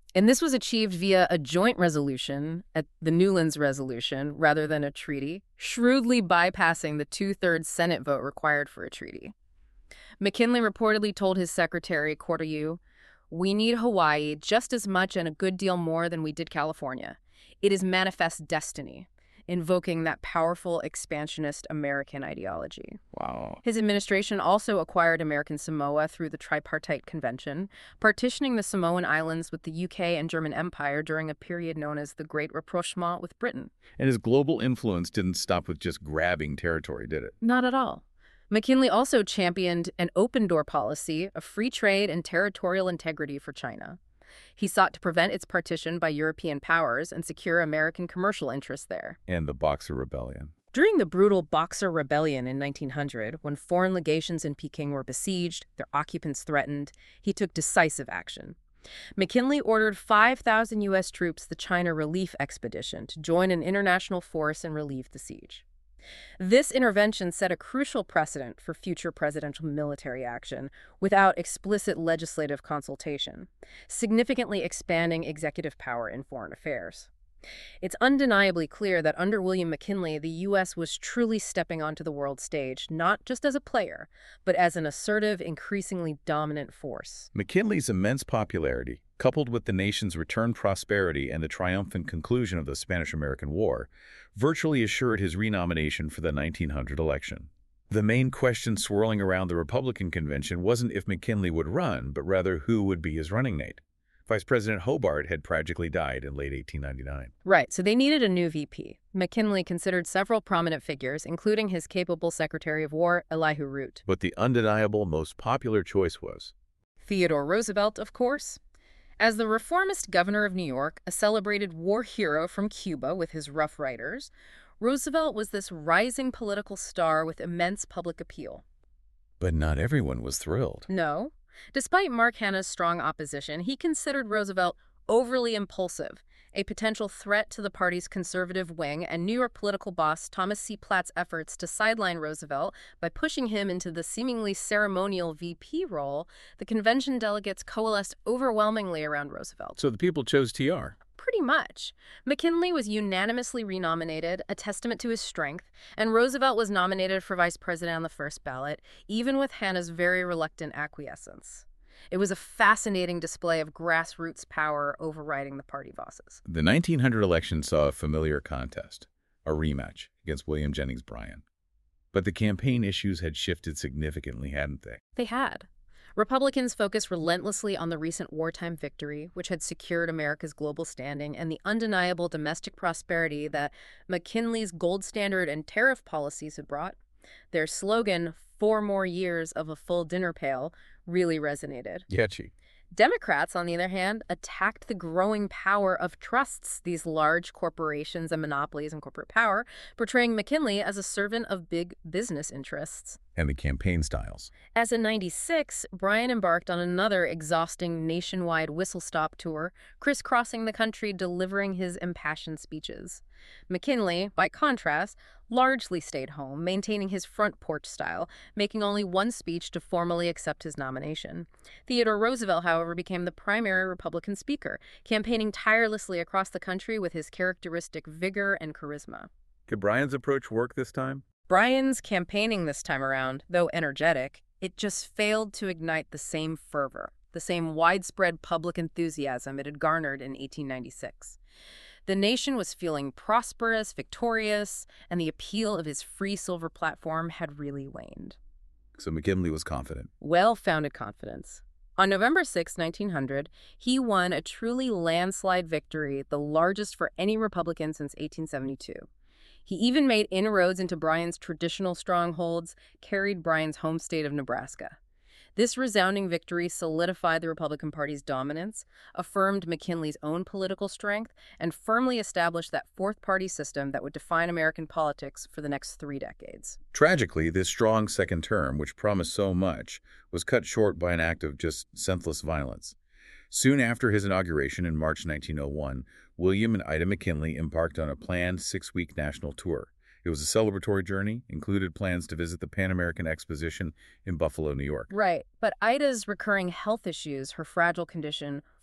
And this was achieved via a joint resolution, at the Newlands Resolution, rather than a treaty, shrewdly bypassing the two-thirds Senate vote required for a treaty. McKinley reportedly told his secretary, Cortelyou, "We need Hawaii just as much and a good deal more than we did California. It is manifest destiny," invoking that powerful expansionist American ideology. Wow. His administration also acquired American Samoa through the Tripartite Convention, partitioning the Samoan Islands with the UK and German Empire during a period known as the Great Rapprochement with Britain. And his global influence didn't stop with just grabbing territory, did it? Not at all. McKinley also championed an open-door policy of free trade and territorial integrity for China. He sought to prevent its partition by European powers and secure American commercial interests there. And the Boxer Rebellion. During the brutal Boxer Rebellion in 1900, when foreign legations in Peking were besieged, their occupants threatened, he took decisive action. McKinley ordered 5,000 U.S. troops, the China Relief Expedition, to join an international force and relieve the siege. This intervention set a crucial precedent for future presidential military action without explicit legislative consultation, significantly expanding executive power in foreign affairs. It's undeniably clear that under William McKinley, the U.S. was truly stepping onto the world stage, not just as a player, but as an assertive, increasingly dominant force. McKinley's immense popularity, coupled with the nation's returned prosperity and the triumphant conclusion of the Spanish-American War, virtually assured his renomination for the 1900 election. The main question swirling around the Republican convention wasn't if McKinley would run, but rather who would be his running mate. Vice President Hobart had tragically died in late 1899. Right, so they needed a new VP. McKinley considered several prominent figures, including his capable Secretary of War, Elihu Root. But the undeniable, most popular choice was Theodore Roosevelt, of course. As the reformist governor of New York, a celebrated war hero from Cuba with his Rough Riders, Roosevelt was this rising political star with immense public appeal. But not everyone was thrilled. No. Despite Mark Hanna's strong opposition, he considered Roosevelt overly impulsive, a potential threat to the party's conservative wing, and New York political boss Thomas C. Platt's efforts to sideline Roosevelt by pushing him into the seemingly ceremonial VP role. The convention delegates coalesced overwhelmingly around Roosevelt. So the people chose TR. Pretty much. McKinley was unanimously renominated, a testament to his strength, and Roosevelt was nominated for vice president on the first ballot, even with Hanna's very reluctant acquiescence. It was a fascinating display of grassroots power overriding the party bosses. The 1900 election saw a familiar contest, a rematch against William Jennings Bryan. But the campaign issues had shifted significantly, hadn't they? They had. Republicans focused relentlessly on the recent wartime victory, which had secured America's global standing, and the undeniable domestic prosperity that McKinley's gold standard and tariff policies had brought. Their slogan, 4 more years of a full dinner pail, really resonated. Catchy. Democrats, on the other hand, attacked the growing power of trusts, these large corporations and monopolies and corporate power, portraying McKinley as a servant of big business interests. And the campaign styles. As in '96, Bryan embarked on another exhausting nationwide whistle-stop tour, crisscrossing the country delivering his impassioned speeches. McKinley, by contrast, largely stayed home, maintaining his front porch style, making only one speech to formally accept his nomination. Theodore Roosevelt, however, became the primary Republican speaker, campaigning tirelessly across the country with his characteristic vigor and charisma. Could Bryan's approach work this time? Bryan's campaigning this time around, though energetic, it just failed to ignite the same fervor, the same widespread public enthusiasm it had garnered in 1896. The nation was feeling prosperous, victorious, and the appeal of his free silver platform had really waned. So McKinley was confident. Well-founded confidence. On November 6, 1900, he won a truly landslide victory, the largest for any Republican since 1872. He even made inroads into Bryan's traditional strongholds, carried Bryan's home state of Nebraska. This resounding victory solidified the Republican Party's dominance, affirmed McKinley's own political strength, and firmly established that fourth-party system that would define American politics for the next 3 decades. Tragically, this strong second term, which promised so much, was cut short by an act of just senseless violence. Soon after his inauguration in March 1901, William and Ida McKinley embarked on a planned 6-week national tour. It was a celebratory journey, included plans to visit the Pan American Exposition in Buffalo, New York. Right, but Ida's recurring health issues, her fragile condition,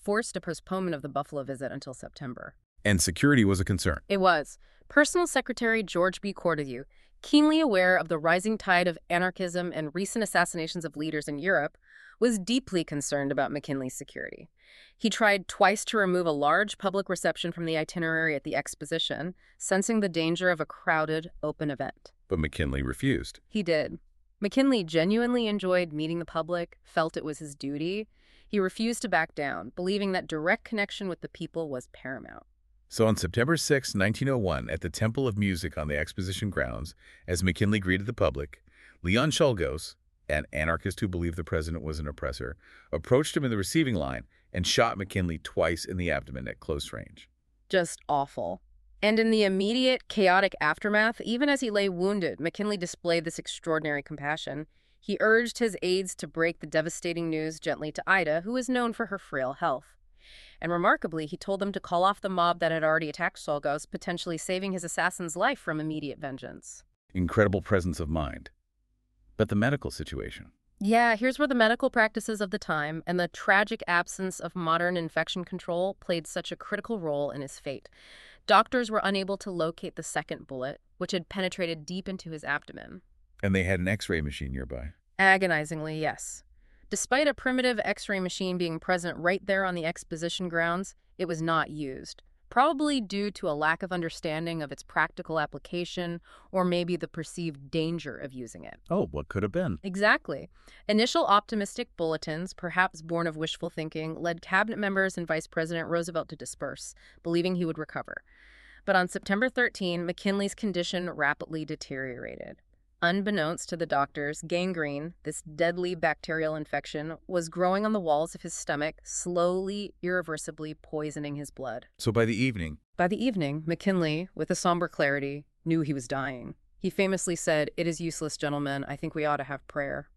forced a postponement of the Buffalo visit until September. And security was a concern. It was. Personal Secretary George B. Cortelyou, keenly aware of the rising tide of anarchism and recent assassinations of leaders in Europe, was deeply concerned about McKinley's security. He tried twice to remove a large public reception from the itinerary at the exposition, sensing the danger of a crowded, open event. But McKinley refused. He did. McKinley genuinely enjoyed meeting the public, felt it was his duty. He refused to back down, believing that direct connection with the people was paramount. So on September 6, 1901, at the Temple of Music on the Exposition grounds, as McKinley greeted the public, Leon Czolgosz, an anarchist who believed the president was an oppressor, approached him in the receiving line and shot McKinley twice in the abdomen at close range. Just awful. And in the immediate, chaotic aftermath, even as he lay wounded, McKinley displayed this extraordinary compassion. He urged his aides to break the devastating news gently to Ida, who was known for her frail health. And remarkably, he told them to call off the mob that had already attacked Czolgosz, potentially saving his assassin's life from immediate vengeance. Incredible presence of mind. But the medical situation. Yeah, here's where the medical practices of the time and the tragic absence of modern infection control played such a critical role in his fate. Doctors were unable to locate the second bullet, which had penetrated deep into his abdomen. And they had an X-ray machine nearby. Agonizingly, yes. Despite a primitive X-ray machine being present right there on the exposition grounds, it was not used, probably due to a lack of understanding of its practical application or maybe the perceived danger of using it. Oh, what could have been? Exactly. Initial optimistic bulletins, perhaps born of wishful thinking, led cabinet members and Vice President Roosevelt to disperse, believing he would recover. But on September 13, McKinley's condition rapidly deteriorated. Unbeknownst to the doctors, gangrene, this deadly bacterial infection, was growing on the walls of his stomach, slowly, irreversibly poisoning his blood. So by the evening, McKinley, with a somber clarity, knew he was dying. He famously said, "It is useless, gentlemen. I think we ought to have prayer."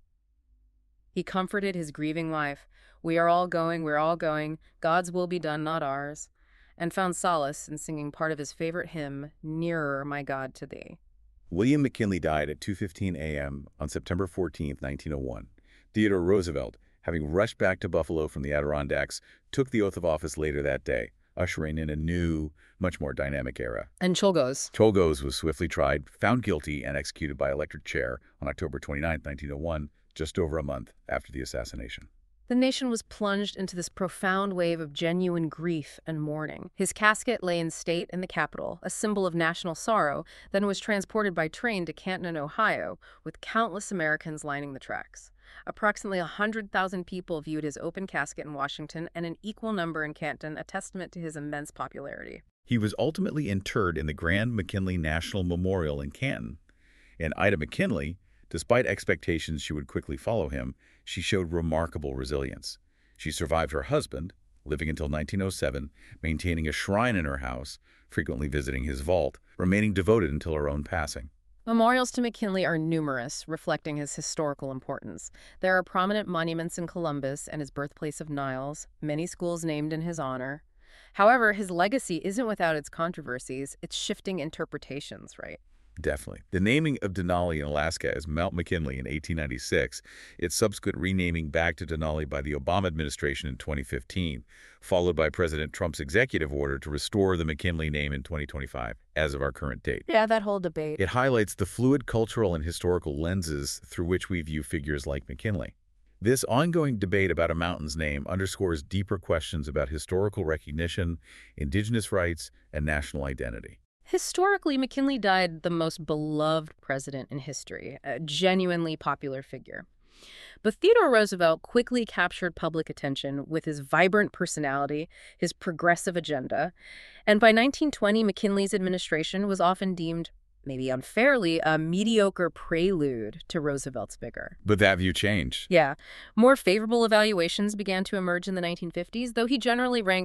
He comforted his grieving wife. We're all going. God's will be done, not ours," and found solace in singing part of his favorite hymn, "Nearer, my God, to thee." William McKinley died at 2:15 a.m. on September 14, 1901. Theodore Roosevelt, having rushed back to Buffalo from the Adirondacks, took the oath of office later that day, ushering in a new, much more dynamic era. And Czolgosz. Czolgosz was swiftly tried, found guilty, and executed by electric chair on October 29, 1901, just over a month after the assassination. The nation was plunged into this profound wave of genuine grief and mourning. His casket lay in state in the Capitol, a symbol of national sorrow, then was transported by train to Canton, Ohio, with countless Americans lining the tracks. Approximately 100,000 people viewed his open casket in Washington and an equal number in Canton, a testament to his immense popularity. He was ultimately interred in the Grand McKinley National Memorial in Canton. And Ida McKinley, despite expectations she would quickly follow him, she showed remarkable resilience. She survived her husband, living until 1907, maintaining a shrine in her house, frequently visiting his vault, remaining devoted until her own passing. Memorials to McKinley are numerous, reflecting his historical importance. There are prominent monuments in Columbus and his birthplace of Niles, many schools named in his honor. However, his legacy isn't without its controversies, its shifting interpretations, right? Definitely. The naming of Denali in Alaska as Mount McKinley in 1896, its subsequent renaming back to Denali by the Obama administration in 2015, followed by President Trump's executive order to restore the McKinley name in 2025, as of our current date. Yeah, that whole debate. It highlights the fluid cultural and historical lenses through which we view figures like McKinley. This ongoing debate about a mountain's name underscores deeper questions about historical recognition, indigenous rights, and national identity. Historically, McKinley died the most beloved president in history, a genuinely popular figure. But Theodore Roosevelt quickly captured public attention with his vibrant personality, his progressive agenda, and by 1920, McKinley's administration was often deemed, maybe unfairly, a mediocre prelude to Roosevelt's vigor. But that view changed. Yeah. More favorable evaluations began to emerge in the 1950s, though he generally ranks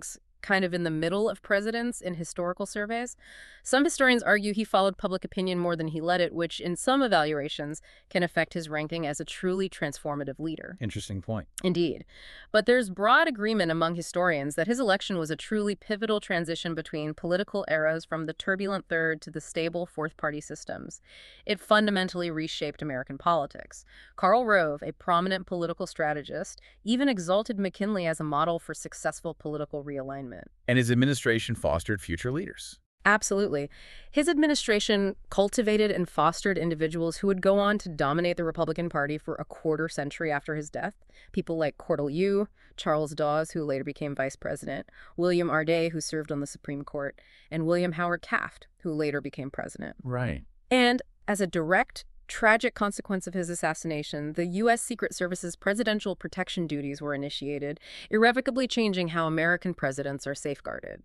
kind of in the middle of presidents in historical surveys. Some historians argue he followed public opinion more than he led it, which in some evaluations can affect his ranking as a truly transformative leader. Interesting point. Indeed. But there's broad agreement among historians that his election was a truly pivotal transition between political eras, from the turbulent third to the stable fourth-party systems. It fundamentally reshaped American politics. Karl Rove, a prominent political strategist, even exalted McKinley as a model for successful political realignment. And his administration fostered future leaders. Absolutely. His administration cultivated and fostered individuals who would go on to dominate the Republican Party for a quarter century after his death. People like Cordell Hull, Charles Dawes, who later became vice president, William Ardee, who served on the Supreme Court, and William Howard Taft, who later became president. Right. And as a direct, tragic consequence of his assassination, the U.S. Secret Service's presidential protection duties were initiated, irrevocably changing how American presidents are safeguarded.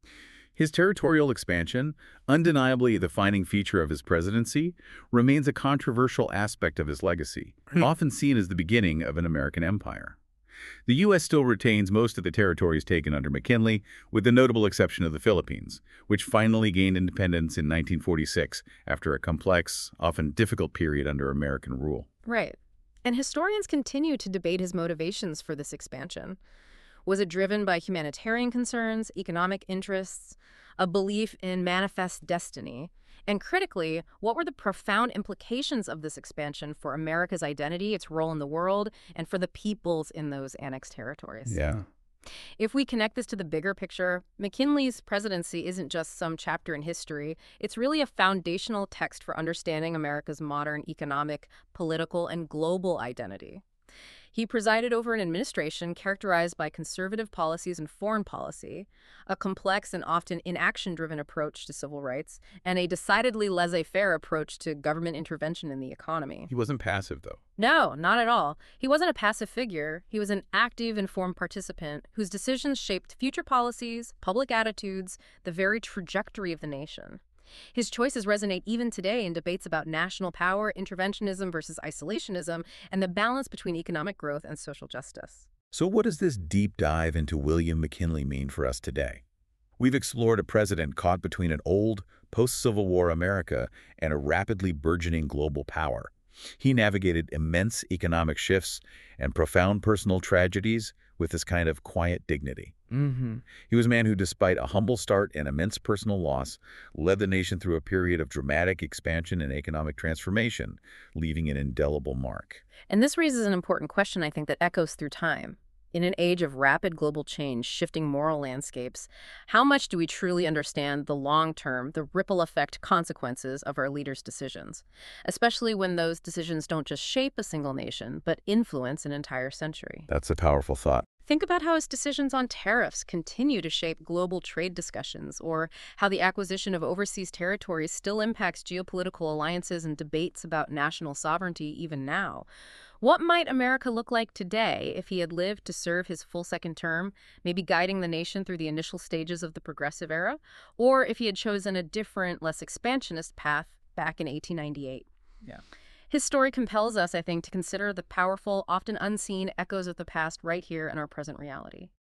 His territorial expansion, undeniably a defining feature of his presidency, remains a controversial aspect of his legacy, often seen as the beginning of an American empire. The U.S. still retains most of the territories taken under McKinley, with the notable exception of the Philippines, which finally gained independence in 1946 after a complex, often difficult period under American rule. Right. And historians continue to debate his motivations for this expansion. Was it driven by humanitarian concerns, economic interests, a belief in manifest destiny? And critically, what were the profound implications of this expansion for America's identity, its role in the world, and for the peoples in those annexed territories? Yeah. If we connect this to the bigger picture, McKinley's presidency isn't just some chapter in history. It's really a foundational text for understanding America's modern economic, political, and global identity. He presided over an administration characterized by conservative policies and foreign policy, a complex and often inaction-driven approach to civil rights, and a decidedly laissez-faire approach to government intervention in the economy. He wasn't passive, though. No, not at all. He wasn't a passive figure. He was an active, informed participant whose decisions shaped future policies, public attitudes, the very trajectory of the nation. His choices resonate even today in debates about national power, interventionism versus isolationism, and the balance between economic growth and social justice. So what does this deep dive into William McKinley mean for us today? We've explored a president caught between an old, post-Civil War America and a rapidly burgeoning global power. He navigated immense economic shifts and profound personal tragedies with this kind of quiet dignity. He was a man who, despite a humble start and immense personal loss, led the nation through a period of dramatic expansion and economic transformation, leaving an indelible mark. And this raises an important question, I think, that echoes through time. In an age of rapid global change, shifting moral landscapes, how much do we truly understand the long-term, the ripple effect consequences of our leaders' decisions, especially when those decisions don't just shape a single nation, but influence an entire century? That's a powerful thought. Think about how his decisions on tariffs continue to shape global trade discussions, or how the acquisition of overseas territories still impacts geopolitical alliances and debates about national sovereignty even now. What might America look like today if he had lived to serve his full second term, maybe guiding the nation through the initial stages of the Progressive Era, or if he had chosen a different, less expansionist path back in 1898? Yeah. His story compels us, I think, to consider the powerful, often unseen echoes of the past right here in our present reality.